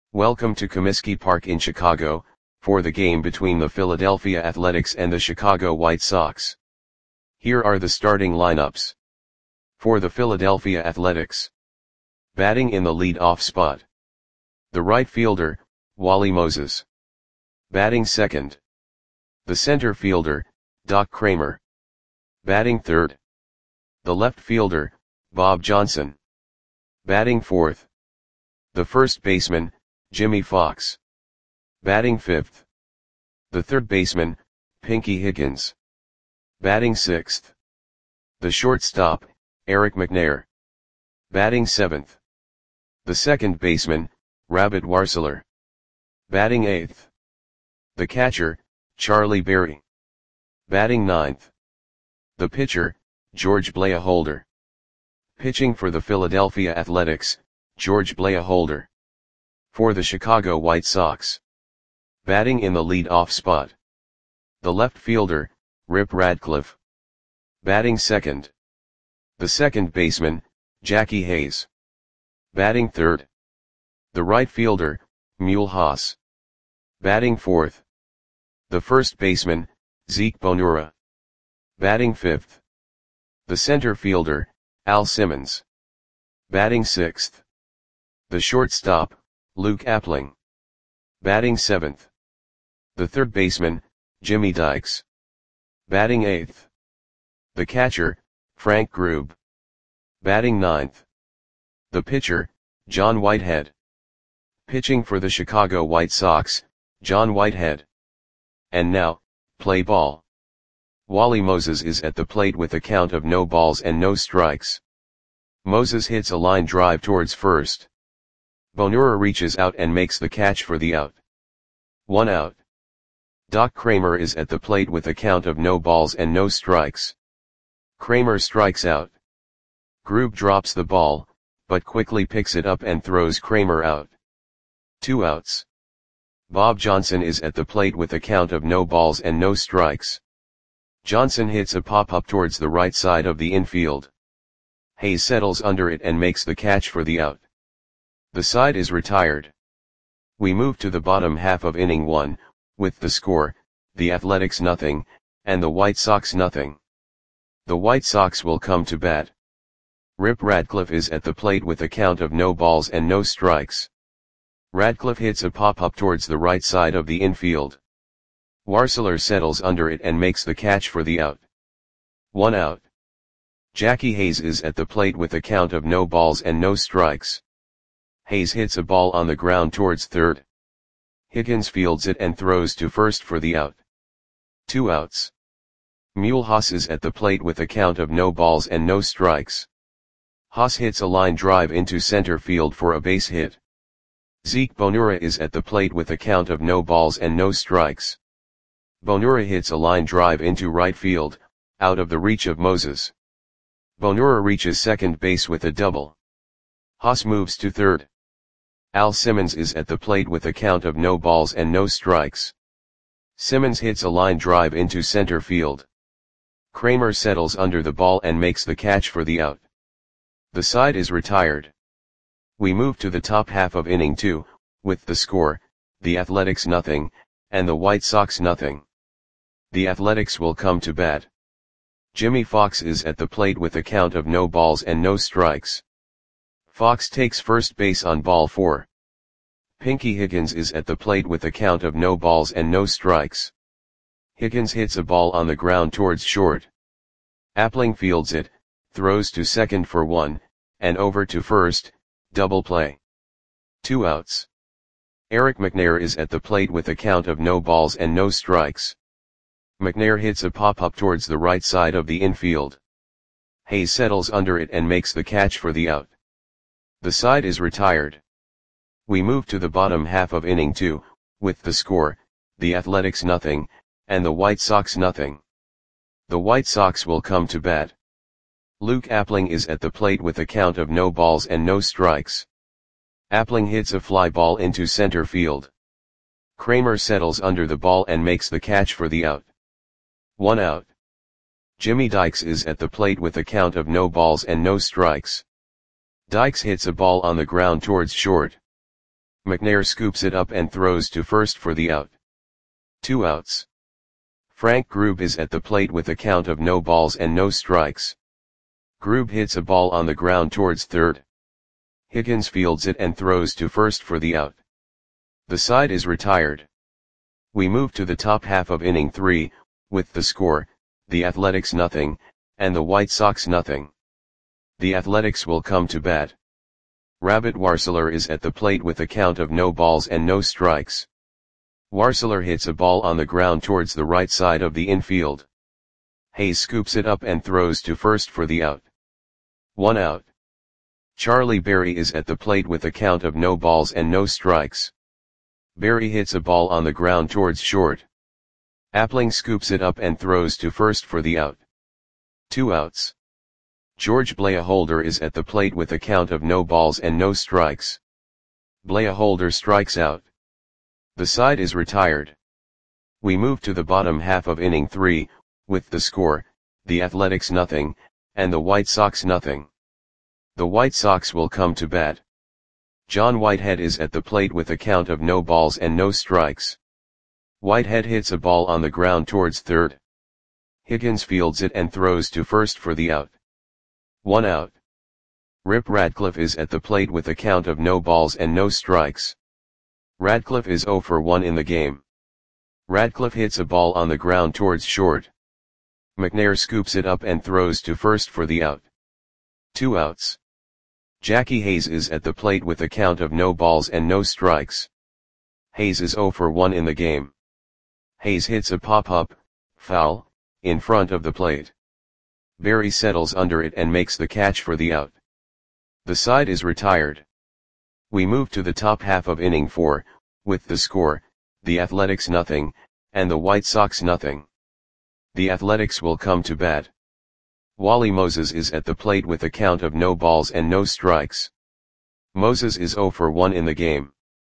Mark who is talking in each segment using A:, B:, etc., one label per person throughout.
A: Welcome to Comiskey Park in Chicago, for the game between the Philadelphia Athletics and the Chicago White Sox. Here are the starting lineups. For the Philadelphia Athletics. Batting in the lead-off spot. The right fielder, Wally Moses. Batting second. The center fielder, Doc Kramer. Batting third. The left fielder, Bob Johnson. Batting fourth. The first baseman, Jimmie Foxx. Batting fifth. The third baseman, Pinky Higgins. Batting sixth. The shortstop, Eric McNair. Batting seventh. The second baseman, Rabbit Warseler. Batting eighth. The catcher, Charlie Berry. Batting ninth. The pitcher, George Blaholder. Pitching for the Philadelphia Athletics, George Blaholder. For the Chicago White Sox. Batting in the lead-off spot. The left fielder, Rip Radcliffe. Batting second. The second baseman, Jackie Hayes. Batting third. The right fielder, Mule Haas. Batting fourth. The first baseman, Zeke Bonura. Batting fifth. The center fielder, Al Simmons. Batting sixth. The shortstop, Luke Appling. Batting seventh. The third baseman, Jimmy Dykes. Batting eighth. The catcher, Frank Grube. Batting ninth. The pitcher, John Whitehead. Pitching for the Chicago White Sox, John Whitehead. And now, play ball. Wally Moses is at the plate with a count of no balls and no strikes. Moses hits a line drive towards first. Bonura reaches out and makes the catch for the out. 1 out. Doc Kramer is at the plate with a count of no balls and no strikes. Kramer strikes out. Grube drops the ball, but quickly picks it up and throws Kramer out. 2 outs. Bob Johnson is at the plate with a count of no balls and no strikes. Johnson hits a pop-up towards the right side of the infield. Hayes settles under it and makes the catch for the out. The side is retired. We move to the bottom half of inning 1, with the score, the Athletics 0, and the White Sox 0. The White Sox will come to bat. Rip Radcliffe is at the plate with a count of no balls and no strikes. Radcliffe hits a pop-up towards the right side of the infield. Warseler settles under it and makes the catch for the out. 1 out. Jackie Hayes is at the plate with a count of no balls and no strikes. Hayes hits a ball on the ground towards third. Higgins fields it and throws to first for the out. 2 outs. Mule Haas is at the plate with a count of no balls and no strikes. Haas hits a line drive into center field for a base hit. Zeke Bonura is at the plate with a count of no balls and no strikes. Bonura hits a line drive into right field, out of the reach of Moses. Bonura reaches second base with a double. Haas moves to third. Al Simmons is at the plate with a count of no balls and no strikes. Simmons hits a line drive into center field. Kramer settles under the ball and makes the catch for the out. The side is retired. We move to the top half of inning 2, with the score, the Athletics 0, and the White Sox 0. The Athletics will come to bat. Jimmie Foxx is at the plate with a count of no balls and no strikes. Foxx takes first base on ball 4. Pinky Higgins is at the plate with a count of no balls and no strikes. Higgins hits a ball on the ground towards short. Appling fields it, throws to second for 1, and over to first, double play. 2 outs. Eric McNair is at the plate with a count of no balls and no strikes. McNair hits a pop-up towards the right side of the infield. Hayes settles under it and makes the catch for the out. The side is retired. We move to the bottom half of inning 2, with the score, the Athletics 0, and the White Sox 0. The White Sox will come to bat. Luke Appling is at the plate with a count of no balls and no strikes. Appling hits a fly ball into center field. Kramer settles under the ball and makes the catch for the out. 1 out. Jimmy Dykes is at the plate with a count of no balls and no strikes. Dykes hits a ball on the ground towards short. McNair scoops it up and throws to first for the out. 2 outs. Frank Grube is at the plate with a count of no balls and no strikes. Grube hits a ball on the ground towards third. Higgins fields it and throws to first for the out. The side is retired. We move to the top half of inning 3, with the score, the Athletics nothing, and the White Sox nothing. The Athletics will come to bat. Rabbit Warseler is at the plate with a count of no balls and no strikes. Warseler hits a ball on the ground towards the right side of the infield. Hayes scoops it up and throws to first for the out. 1 out. Charlie Berry is at the plate with a count of no balls and no strikes. Berry hits a ball on the ground towards short. Appling scoops it up and throws to first for the out. 2 outs. George Blaholder is at the plate with a count of no balls and no strikes. Blaholder strikes out. The side is retired. We move to the bottom half of inning 3, with the score, the Athletics nothing, and the White Sox nothing. The White Sox will come to bat. John Whitehead is at the plate with a count of no balls and no strikes. Whitehead hits a ball on the ground towards third. Higgins fields it and throws to first for the out. 1 out. Rip Radcliffe is at the plate with a count of no balls and no strikes. Radcliffe is 0 for 1 in the game. Radcliffe hits a ball on the ground towards short. McNair scoops it up and throws to first for the out. 2 outs. Jackie Hayes is at the plate with a count of no balls and no strikes. Hayes is 0 for 1 in the game. Hayes hits a pop-up, foul, in front of the plate. Berry settles under it and makes the catch for the out. The side is retired. We move to the top half of inning 4, with the score, the Athletics nothing, and the White Sox nothing. The Athletics will come to bat. Wally Moses is at the plate with a count of no balls and no strikes. Moses is 0 for 1 in the game.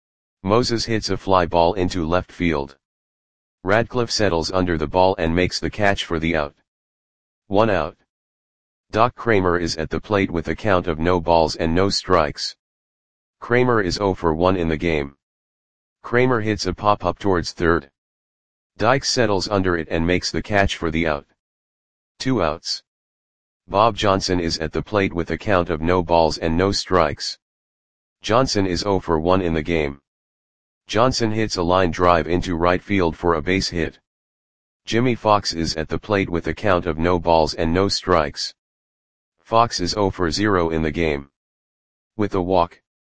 A: Moses hits a fly ball into left field. Radcliffe settles under the ball and makes the catch for the out. 1 out. Doc Kramer is at the plate with a count of no balls and no strikes. Kramer is 0 for 1 in the game. Kramer hits a pop-up towards third. Dykes settles under it and makes the catch for the out. 2 outs. Bob Johnson is at the plate with a count of no balls and no strikes. Johnson is 0 for 1 in the game. Johnson hits a line drive into right field for a base hit. Jimmy Fox is at the plate with a count of no balls and no strikes. Fox is 0 for 0 in the game. With a walk,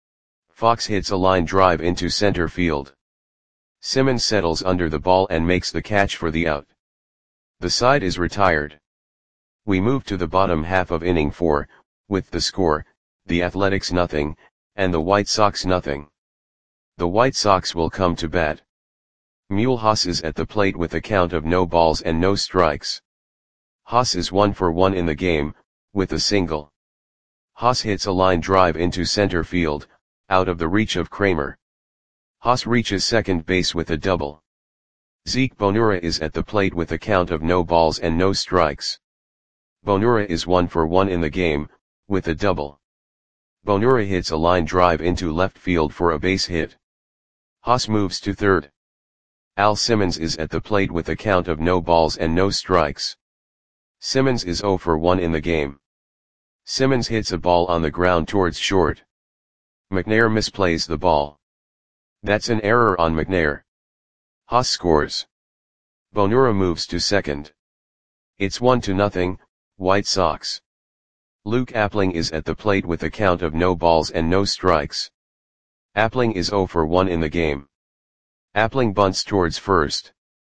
A: Fox hits a line drive into center field. Simmons settles under the ball and makes the catch for the out. The side is retired. We move to the bottom half of inning 4, with the score, the Athletics nothing, and the White Sox nothing. The White Sox will come to bat. Mule Haas is at the plate with a count of no balls and no strikes. Haas is 1 for 1 in the game, with a single. Haas hits a line drive into center field, out of the reach of Kramer. Haas reaches second base with a double. Zeke Bonura is at the plate with a count of no balls and no strikes. Bonura is 1 for 1 in the game, with a double. Bonura hits a line drive into left field for a base hit. Haas moves to third. Al Simmons is at the plate with a count of no balls and no strikes. Simmons is 0 for 1 in the game. Simmons hits a ball on the ground towards short. McNair misplays the ball. That's an error on McNair. Haas scores. Bonura moves to second. It's 1-0, White Sox. Luke Appling is at the plate with a count of no balls and no strikes. Appling is 0 for 1 in the game. Appling bunts towards first.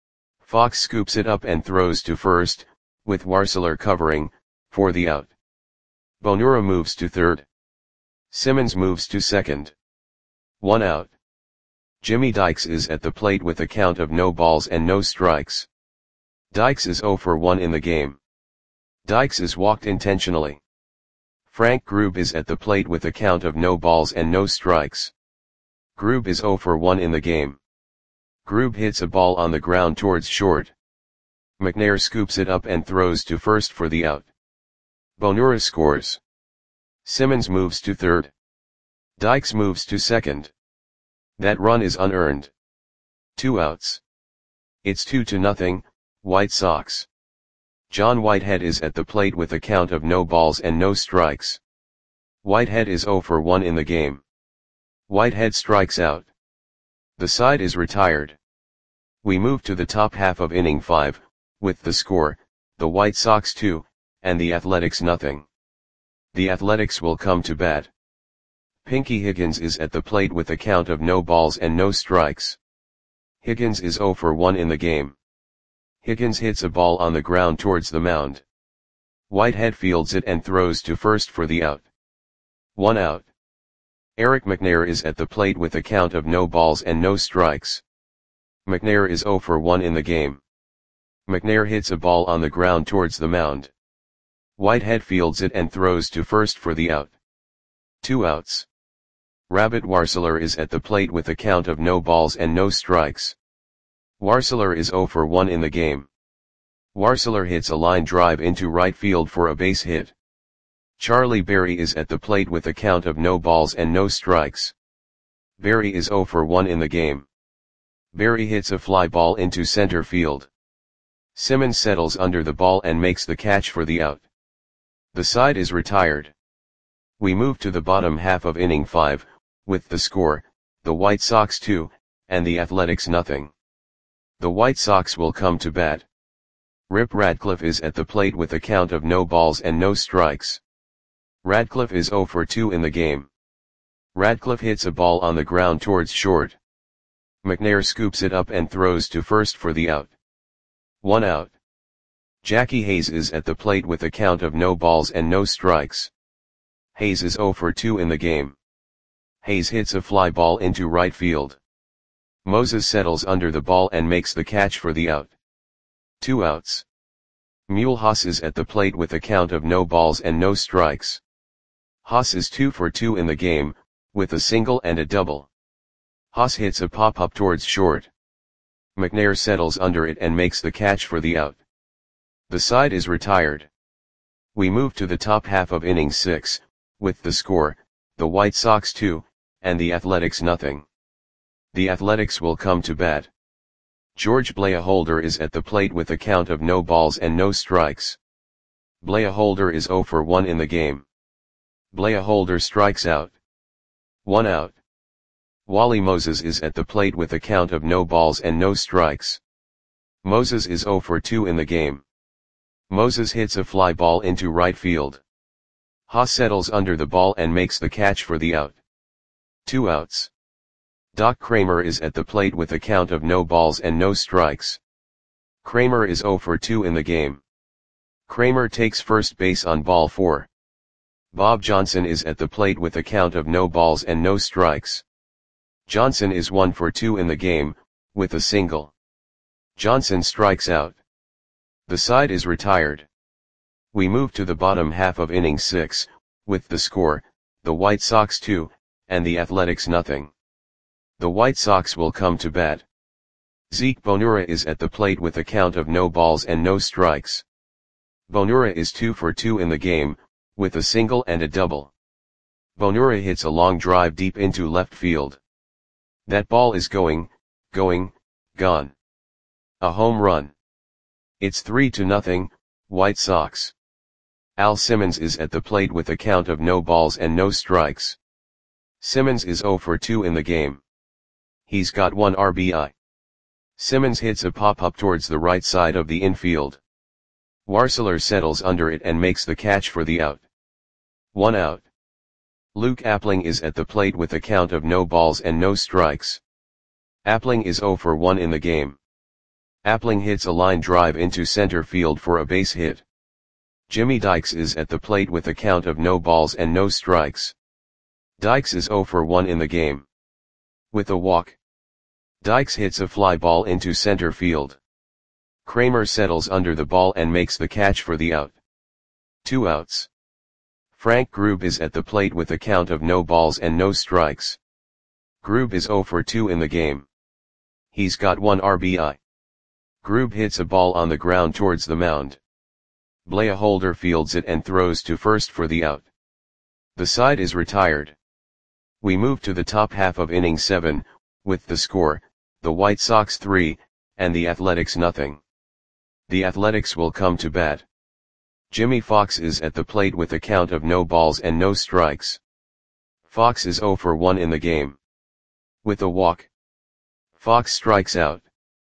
A: Fox scoops it up and throws to first, with Warseler covering, for the out. Bonura moves to third. Simmons moves to second. 1 out. Jimmy Dykes is at the plate with a count of no balls and no strikes. Dykes is 0 for 1 in the game. Dykes is walked intentionally. Frank Grube is at the plate with a count of no balls and no strikes. Grube is 0 for 1 in the game. Grube hits a ball on the ground towards short. McNair scoops it up and throws to first for the out. Bonura scores. Simmons moves to third. Dykes moves to second. That run is unearned. 2 outs. It's 2-0, White Sox. John Whitehead is at the plate with a count of no balls and no strikes. Whitehead is 0 for 1 in the game. Whitehead strikes out. The side is retired. We move to the top half of inning 5, with the score, the White Sox 2, and the Athletics nothing. The Athletics will come to bat. Pinky Higgins is at the plate with a count of no balls and no strikes. Higgins is 0 for 1 in the game. Higgins hits a ball on the ground towards the mound. Whitehead fields it and throws to first for the out. 1 out. Eric McNair is at the plate with a count of no balls and no strikes. McNair is 0 for 1 in the game. McNair hits a ball on the ground towards the mound. Whitehead fields it and throws to first for the out. 2 outs. Rabbit Warseler is at the plate with a count of no balls and no strikes. Warseler is 0 for 1 in the game. Warseler hits a line drive into right field for a base hit. Charlie Berry is at the plate with a count of no balls and no strikes. Berry is 0 for 1 in the game. Berry hits a fly ball into center field. Simmons settles under the ball and makes the catch for the out. The side is retired. We move to the bottom half of inning 5, with the score, the White Sox 2, and the Athletics nothing. The White Sox will come to bat. Rip Radcliffe is at the plate with a count of no balls and no strikes. Radcliffe is 0 for 2 in the game. Radcliffe hits a ball on the ground towards short. McNair scoops it up and throws to first for the out. 1 out. Jackie Hayes is at the plate with a count of no balls and no strikes. Hayes is 0 for 2 in the game. Hayes hits a fly ball into right field. Moses settles under the ball and makes the catch for the out. 2 outs. Mule Haas is at the plate with a count of no balls and no strikes. Haas is 2 for 2 in the game, with a single and a double. Haas hits a pop-up towards short. McNair settles under it and makes the catch for the out. The side is retired. We move to the top half of inning 6, with the score, the White Sox 2, and the Athletics nothing. The Athletics will come to bat. George Blaholder is at the plate with a count of no balls and no strikes. Blaholder is 0 for 1 in the game. Blaholder strikes out. 1 out. Wally Moses is at the plate with a count of no balls and no strikes. Moses is 0 for 2 in the game. Moses hits a fly ball into right field. Haas settles under the ball and makes the catch for the out. 2 outs. Doc Kramer is at the plate with a count of no balls and no strikes. Kramer is 0 for 2 in the game. Kramer takes first base on ball 4. Bob Johnson is at the plate with a count of no balls and no strikes. Johnson is 1 for 2 in the game, with a single. Johnson strikes out. The side is retired. We move to the bottom half of inning 6, with the score, the White Sox 2, and the Athletics nothing. The White Sox will come to bat. Zeke Bonura is at the plate with a count of no balls and no strikes. Bonura is 2 for 2 in the game, with a single and a double. Bonura hits a long drive deep into left field. That ball is gone. A home run. It's 3-0, White Sox. Al Simmons is at the plate with a count of no balls and no strikes. Simmons is 0 for 2 in the game. He's got 1 RBI. Simmons hits a pop-up towards the right side of the infield. Warseler settles under it and makes the catch for the out. 1 out. Luke Appling is at the plate with a count of no balls and no strikes. Appling is 0 for 1 in the game. Appling hits a line drive into center field for a base hit. Jimmy Dykes is at the plate with a count of no balls and no strikes. Dykes is 0 for 1 in the game. With a walk. Dykes hits a fly ball into center field. Kramer settles under the ball and makes the catch for the out. 2 outs. Frank Grube is at the plate with a count of no balls and no strikes. Grube is 0 for 2 in the game. He's got 1 RBI. Grube hits a ball on the ground towards the mound. Blaholder fields it and throws to first for the out. The side is retired. We move to the top half of inning 7, with the score, the White Sox 3, and the Athletics nothing. The Athletics will come to bat. Jimmy Fox is at the plate with a count of no balls and no strikes. Fox is 0 for 1 in the game. With a walk, Fox strikes out.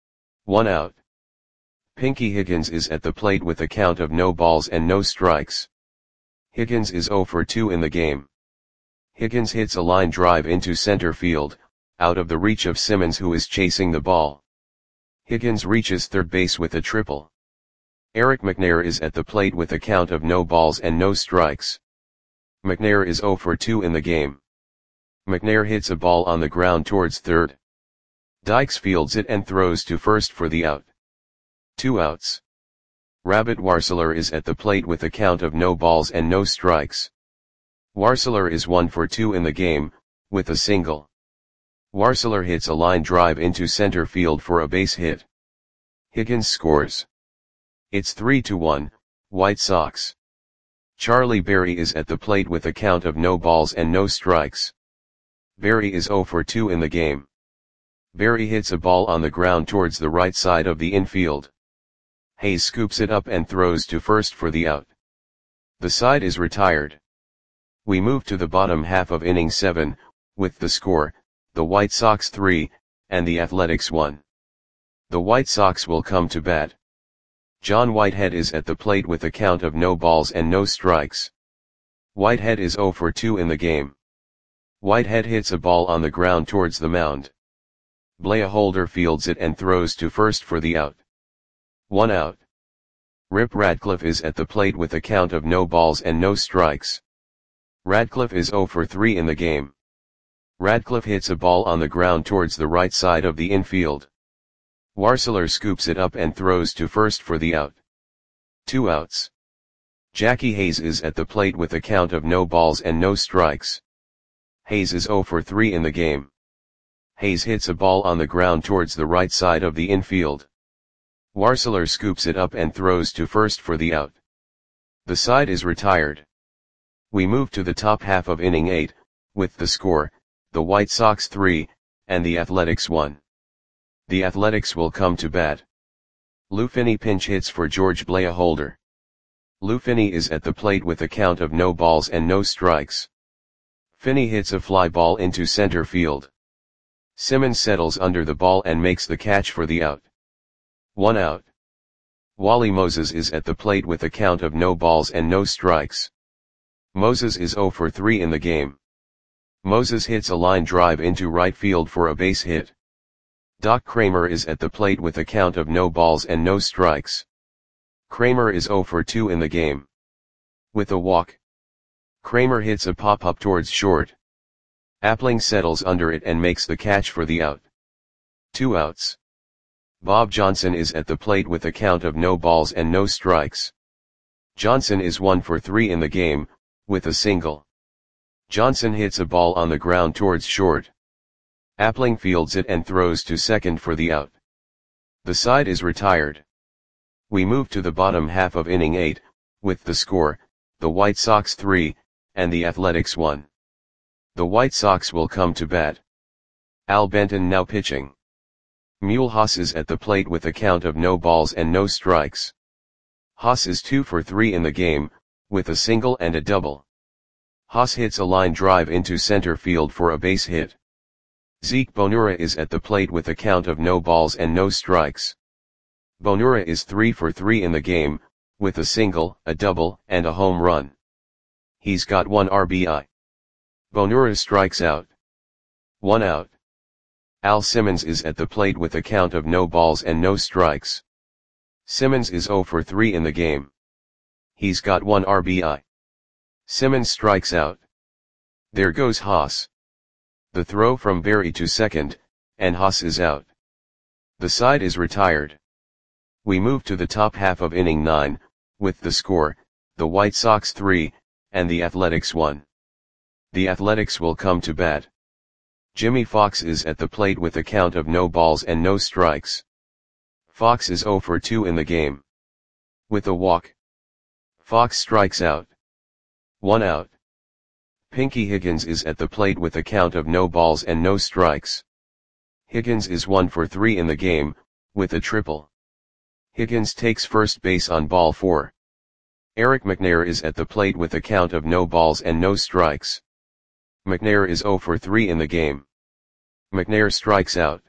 A: 1 out. Pinky Higgins is at the plate with a count of no balls and no strikes. Higgins is 0 for 2 in the game. Higgins hits a line drive into center field, out of the reach of Simmons, who is chasing the ball. Higgins reaches third base with a triple. Eric McNair is at the plate with a count of no balls and no strikes. McNair is 0 for 2 in the game. McNair hits a ball on the ground towards third. Dykes fields it and throws to first for the out. 2 outs. Rabbit Warseler is at the plate with a count of no balls and no strikes. Warseler is 1 for 2 in the game, with a single. Warseler hits a line drive into center field for a base hit. Higgins scores. It's 3-1, White Sox. Charlie Berry is at the plate with a count of no balls and no strikes. Berry is 0 for 2 in the game. Berry hits a ball on the ground towards the right side of the infield. Hayes scoops it up and throws to first for the out. The side is retired. We move to the bottom half of inning 7, with the score, the White Sox 3, and the Athletics 1. The White Sox will come to bat. John Whitehead is at the plate with a count of no balls and no strikes. Whitehead is 0 for 2 in the game. Whitehead hits a ball on the ground towards the mound. Blair Holder fields it and throws to first for the out. 1 out. Rip Radcliffe is at the plate with a count of no balls and no strikes. Radcliffe is 0 for 3 in the game. Radcliffe hits a ball on the ground towards the right side of the infield. Warseler scoops it up and throws to first for the out. 2 outs. Jackie Hayes is at the plate with a count of no balls and no strikes. Hayes is 0 for 3 in the game. Hayes hits a ball on the ground towards the right side of the infield. Warseler scoops it up and throws to first for the out. The side is retired. We move to the top half of inning 8, with the score, the White Sox 3, and the Athletics 1. The Athletics will come to bat. Lou Finney pinch hits for George Blair Holder. Lou Finney is at the plate with a count of no balls and no strikes. Finney hits a fly ball into center field. Simmons settles under the ball and makes the catch for the out. 1 out. Wally Moses is at the plate with a count of no balls and no strikes. Moses is 0 for 3 in the game. Moses hits a line drive into right field for a base hit. Doc Kramer is at the plate with a count of no balls and no strikes. Kramer is 0 for 2 in the game. With a walk, Kramer hits a pop-up towards short. Appling settles under it and makes the catch for the out. 2 outs. Bob Johnson is at the plate with a count of no balls and no strikes. Johnson is 1 for 3 in the game, with a single. Johnson hits a ball on the ground towards short. Appling fields it and throws to second for the out. The side is retired. We move to the bottom half of inning 8, with the score, the White Sox 3, and the Athletics 1. The White Sox will come to bat. Al Benton now pitching. Mule Haas is at the plate with a count of no balls and no strikes. Haas is 2 for 3 in the game, with a single and a double. Haas hits a line drive into center field for a base hit. Zeke Bonura is at the plate with a count of no balls and no strikes. Bonura is 3 for 3 in the game, with a single, a double, and a home run. He's got 1 RBI. Bonura strikes out. 1 out. Al Simmons is at the plate with a count of no balls and no strikes. Simmons is 0 for 3 in the game. He's got 1 RBI. Simmons strikes out. There goes Haas. The throw from Berry to second, and Haas is out. The side is retired. We move to the top half of inning 9, with the score, the White Sox 3, and the Athletics 1. The Athletics will come to bat. Jimmy Fox is at the plate with a count of no balls and no strikes. Fox is 0 for 2 in the game. With a walk, Fox strikes out. 1 out. Pinky Higgins is at the plate with a count of no balls and no strikes. Higgins is 1 for 3 in the game, with a triple. Higgins takes first base on ball 4. Eric McNair is at the plate with a count of no balls and no strikes. McNair is 0 for 3 in the game. McNair strikes out.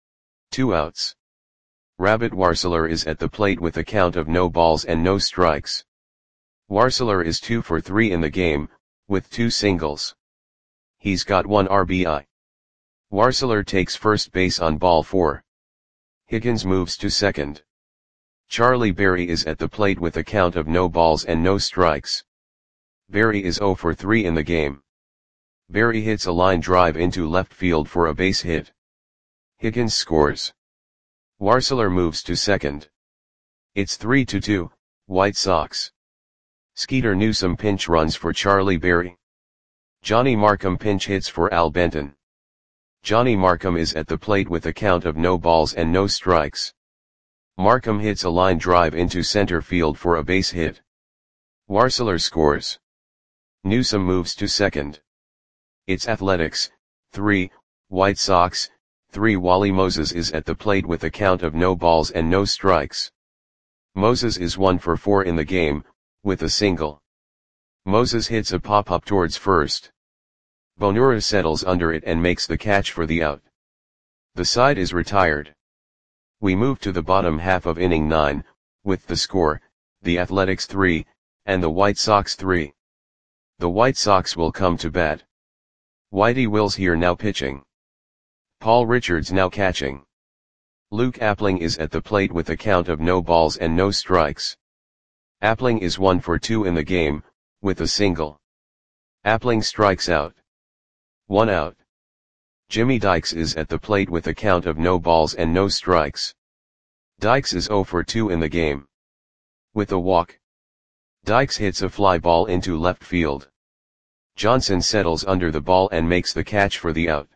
A: 2 outs. Rabbit Warseler is at the plate with a count of no balls and no strikes. Warseler is 2 for 3 in the game, with 2 singles. He's got 1 RBI. Warseler takes first base on ball 4. Higgins moves to second. Charlie Berry is at the plate with a count of no balls and no strikes. Berry is 0 for 3 in the game. Berry hits a line drive into left field for a base hit. Higgins scores. Warseler moves to second. It's 3-2, White Sox. Skeeter Newsom pinch runs for Charlie Berry. Johnny Markham pinch hits for Al Benton. Johnny Markham is at the plate with a count of no balls and no strikes. Markham hits a line drive into center field for a base hit. Warseler scores. Newsom moves to second. It's Athletics, 3, White Sox, 3. Wally Moses is at the plate with a count of no balls and no strikes. Moses is 1 for 4 in the game, with a single. Moses hits a pop-up towards first. Bonura settles under it and makes the catch for the out. The side is retired. We move to the bottom half of inning 9, with the score, the Athletics 3, and the White Sox 3. The White Sox will come to bat. Whitey Wills here now pitching. Paul Richards now catching. Luke Appling is at the plate with a count of no balls and no strikes. Appling is 1 for 2 in the game, with a single. Appling strikes out. 1 out. Jimmy Dykes is at the plate with a count of no balls and no strikes. Dykes is 0 for 2 in the game. With a walk. Dykes hits a fly ball into left field. Johnson settles under the ball and makes the catch for the out.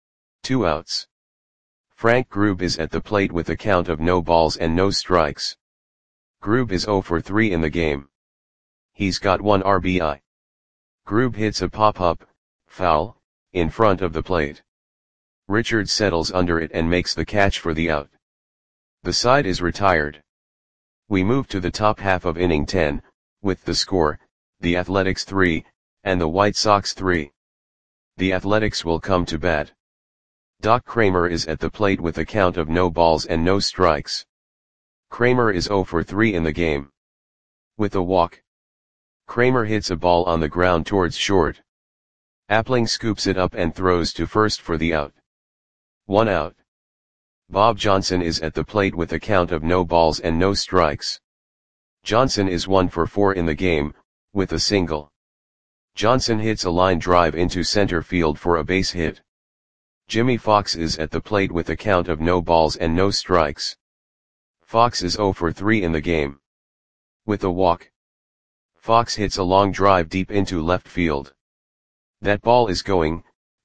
A: 2 outs. Frank Grube is at the plate with a count of no balls and no strikes. Grube is 0 for 3 in the game. He's got 1 RBI. Grube hits a pop-up, foul, in front of the plate. Richards settles under it and makes the catch for the out. The side is retired. We move to the top half of inning 10, with the score, the Athletics 3, and the White Sox 3. The Athletics will come to bat. Doc Kramer is at the plate with a count of no balls and no strikes. Kramer is 0 for 3 in the game. With a walk. Kramer hits a ball on the ground towards short. Appling scoops it up and throws to first for the out. 1 out. Bob Johnson is at the plate with a count of no balls and no strikes. Johnson is 1 for 4 in the game, with a single. Johnson hits a line drive into center field for a base hit. Jimmy Fox is at the plate with a count of no balls and no strikes. Fox is 0 for 3 in the game. With a walk. Fox hits a long drive deep into left field. That ball is gone.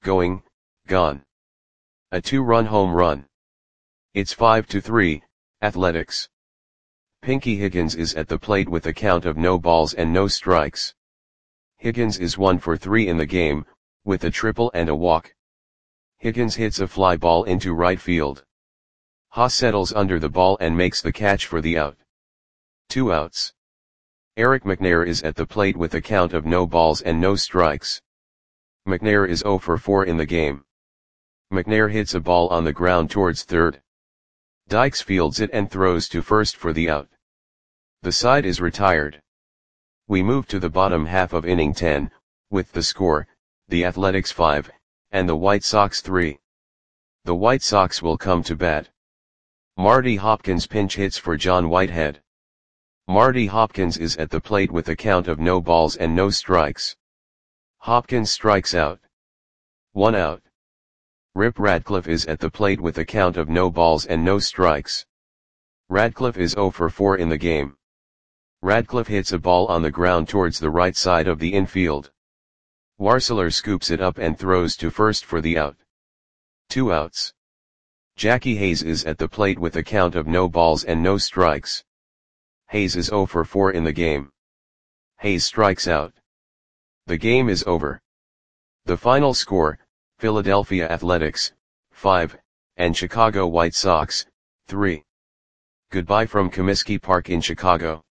A: A 2-run home run. It's 5-3, Athletics. Pinky Higgins is at the plate with a count of no balls and no strikes. Higgins is 1 for 3 in the game, with a triple and a walk. Higgins hits a fly ball into right field. Haas settles under the ball and makes the catch for the out. 2 outs. Eric McNair is at the plate with a count of no balls and no strikes. McNair is 0 for 4 in the game. McNair hits a ball on the ground towards third. Dykes fields it and throws to first for the out. The side is retired. We move to the bottom half of inning 10, with the score, the Athletics 5, and the White Sox 3. The White Sox will come to bat. Marty Hopkins pinch hits for John Whitehead. Marty Hopkins is at the plate with a count of no balls and no strikes. Hopkins strikes out. 1 out. Rip Radcliffe is at the plate with a count of no balls and no strikes. Radcliffe is 0 for 4 in the game. Radcliffe hits a ball on the ground towards the right side of the infield. Warseler scoops it up and throws to first for the out. 2 outs. Jackie Hayes is at the plate with a count of no balls and no strikes. Hayes is 0 for 4 in the game. Hayes strikes out. The game is over. The final score, Philadelphia Athletics, 5, and Chicago White Sox, 3. Goodbye from Comiskey Park in Chicago.